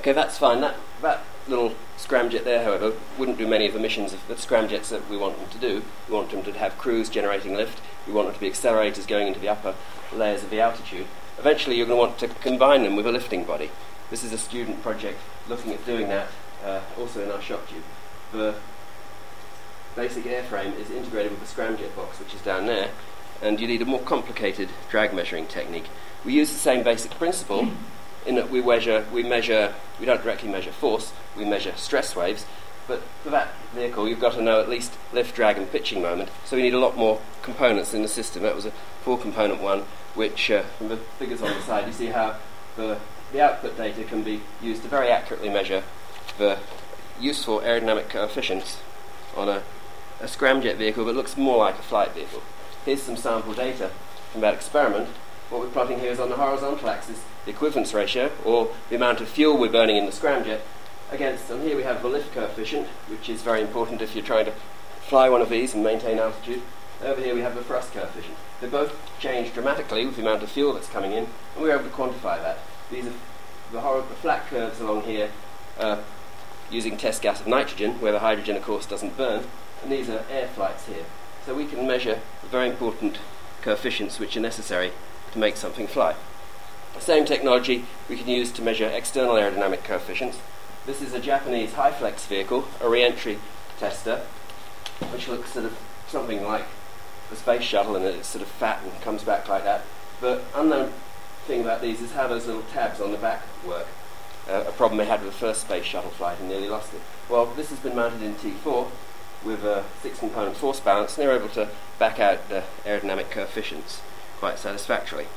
Okay, that's fine. That little scramjet there, however, wouldn't do many of the missions of the scramjets that we want them to do. We want them to have crews generating lift. We want them to be accelerators going into the upper layers of the altitude. Eventually, you're going to want to combine them with a lifting body. This is a student project looking at doing that, also in our shock tube. The basic airframe is integrated with the scramjet box, which is down there, and you need a more complicated drag measuring technique. We use the same basic principle in that we don't directly measure force, we measure stress waves, but for that vehicle you've got to know at least lift, drag and pitching moment, so we need a lot more components in the system. That was a 4-component one, which from the figures on the side you see how the output data can be used to very accurately measure the useful aerodynamic coefficients on a scramjet vehicle that looks more like a flight vehicle. Here's some sample data from that experiment. What we're plotting here is on the horizontal axis the equivalence ratio, or the amount of fuel we're burning in the scramjet, against, and here we have the lift coefficient, which is very important if you're trying to fly one of these and maintain altitude. Over here we have the thrust coefficient. They both change dramatically with the amount of fuel that's coming in, and we're able to quantify that. These are the flat curves along here using test gas of nitrogen, where the hydrogen of course doesn't burn, and these are air flights here. So we can measure the very important coefficients which are necessary to make something fly. The same technology we can use to measure external aerodynamic coefficients. This is a Japanese high-flex vehicle, a re-entry tester, which looks sort of something like the space shuttle, and it's sort of fat and comes back like that. The unknown thing about these is how those little tabs on the back work. A problem they had with the first space shuttle flight and nearly lost it. Well, this has been mounted in T4 with a 6-component force balance, and they're able to back out the aerodynamic coefficients quite satisfactorily.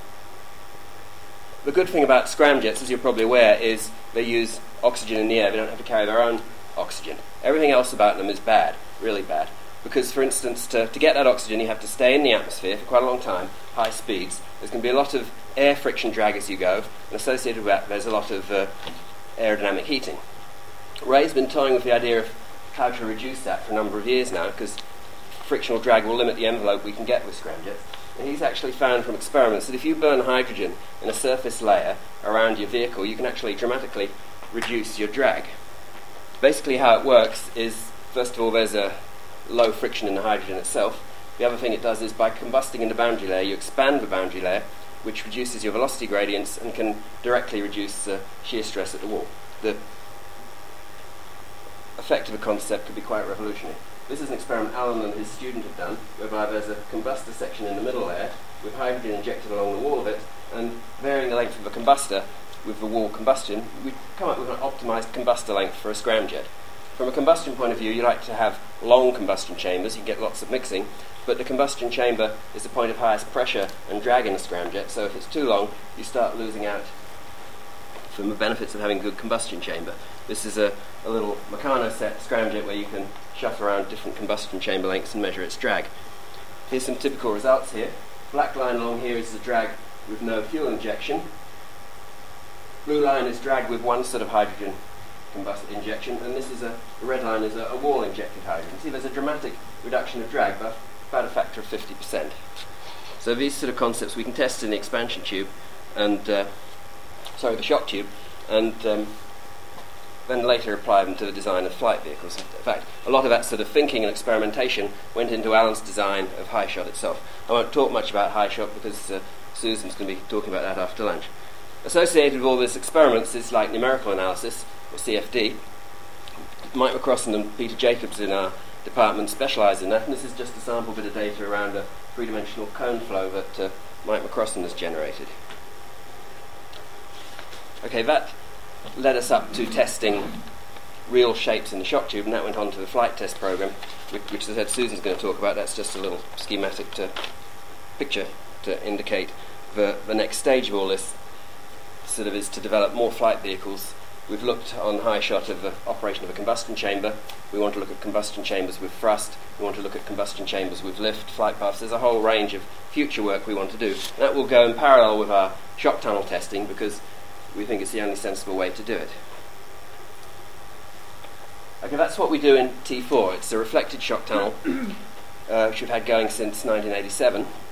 The good thing about scramjets, as you're probably aware, is they use oxygen in the air. They don't have to carry their own oxygen. Everything else about them is bad, really bad. Because, for instance, to get that oxygen, you have to stay in the atmosphere for quite a long time, high speeds. There's going to be a lot of air friction drag as you go, and associated with that, there's a lot of aerodynamic heating. Ray's been toying with the idea of how to reduce that for a number of years now, because frictional drag will limit the envelope we can get with scramjets. And he's actually found from experiments that if you burn hydrogen in a surface layer around your vehicle, you can actually dramatically reduce your drag. Basically how it works is, first of all, there's a low friction in the hydrogen itself. The other thing it does is by combusting in the boundary layer, you expand the boundary layer, which reduces your velocity gradients and can directly reduce shear stress at the wall. The effect of the concept could be quite revolutionary. This is an experiment Alan and his student have done, whereby there's a combustor section in the middle there, with hydrogen injected along the wall of it, and varying the length of the combustor with the wall combustion, we come up with an optimized combustor length for a scramjet. From a combustion point of view, you like to have long combustion chambers, you get lots of mixing, but the combustion chamber is the point of highest pressure and drag in a scramjet, so if it's too long, you start losing out from the benefits of having a good combustion chamber. This is a little Meccano set scramjet where you can shuffle around different combustion chamber lengths and measure its drag. Here's some typical results here. Black line along here is the drag with no fuel injection. Blue line is drag with one sort of hydrogen combustion injection, and this is the red line is a wall injected hydrogen. See, there's a dramatic reduction of drag, but about a factor of 50%. So these sort of concepts we can test in the expansion tube, and the shock tube, and then later apply them to the design of flight vehicles. In fact, a lot of that sort of thinking and experimentation went into Alan's design of HiShot itself. I won't talk much about HiShot because Susan's going to be talking about that after lunch. Associated with all these experiments is like numerical analysis, or CFD. Mike McCrossan and Peter Jacobs in our department specialise in that, and this is just a sample bit of data around a three-dimensional cone flow that Mike McCrossan has generated. Okay, that led us up to testing real shapes in the shock tube, and that went on to the flight test program, which as I said Susan's going to talk about. That's just a little schematic picture to indicate the next stage of all this sort of is to develop more flight vehicles. We've looked on HiShot of the operation of a combustion chamber. We want to look at combustion chambers with thrust. We want to look at combustion chambers with lift, flight paths. There's a whole range of future work we want to do. That will go in parallel with our shock tunnel testing because we think it's the only sensible way to do it. Okay, that's what we do in T4. It's a reflected shock tunnel, which we've had going since 1987.